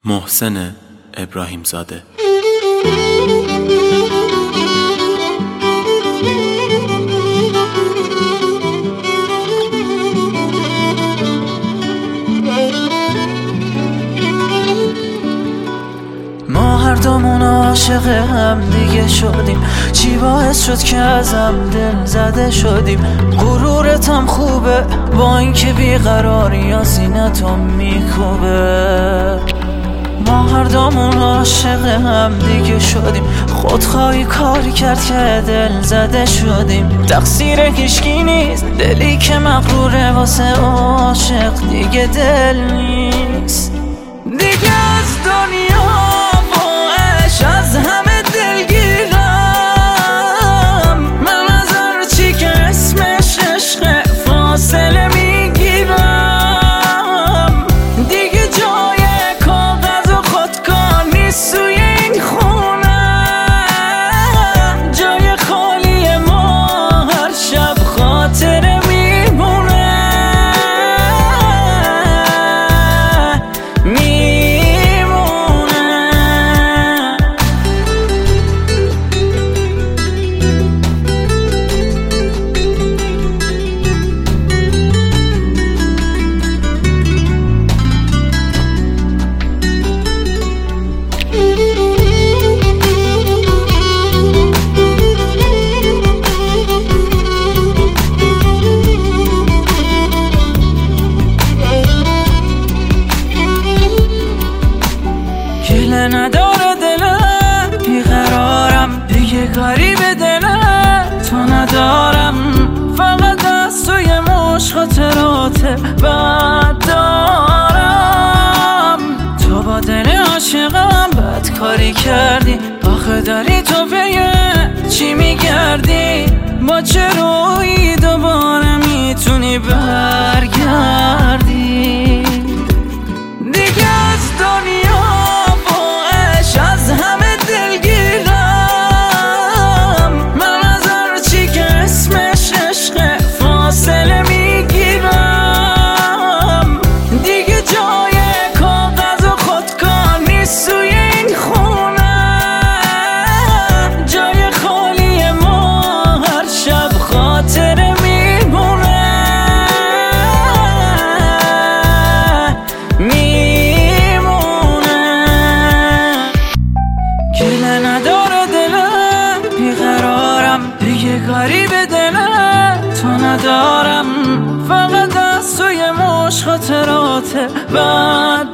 محسن ابراهیم زاده. ما هر دومون عاشق هم دیگه شدیم، چی باعث شد که ازم دل زده شدیم؟ غرورتم خوبه با اینکه بیقراری یا سینتم میکوبه. ما هر دومون عاشق هم دیگه شدیم، خودخواهی کاری کرد که دل زده شدیم. تقصیر هیچکی نیست، دلی که مغروره واسه عاشق دیگه دل نیست. دیگه از دنیا از همه دلگیرم، من از هر چی که اسمش عشق فاصله میگیرم. دیگه جای کاغذ و خودکار نیست توی این خونه، جای خالی ما هر شب خاطره میمونه. گله نداره دلم، بیقرارم دیگه کاری به دلم تو ندارم. فقط از توی مشت خاطرات بد دارم. تو با دل عاشقم بد کاری کردی، آخه داری تو به چی میگردی؟ با چه رویی دوباره میتونی برگردی؟ دیگه از دنیا از همه دلگیرم، من از هر چی که اسمش عشق فاصله میگیرم. دیگه جای کاغذ و خودکار نیست توی این خونه، جای خالی ما هر شب خاطره میمونه. گله نداره دلم، بیقرارم دیگه کاری به دلم تو ندارم. فقط از توی مشت خاطرات بد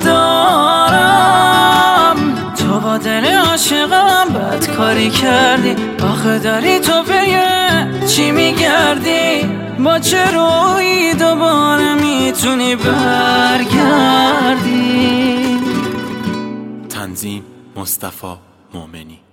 دارم. تو با دل عاشقم بد کاری کردی، آخه داری تو به چی میگردی؟ با چه رویی دوباره میتونی برگردی؟ تنظیم مصطفی مومنی.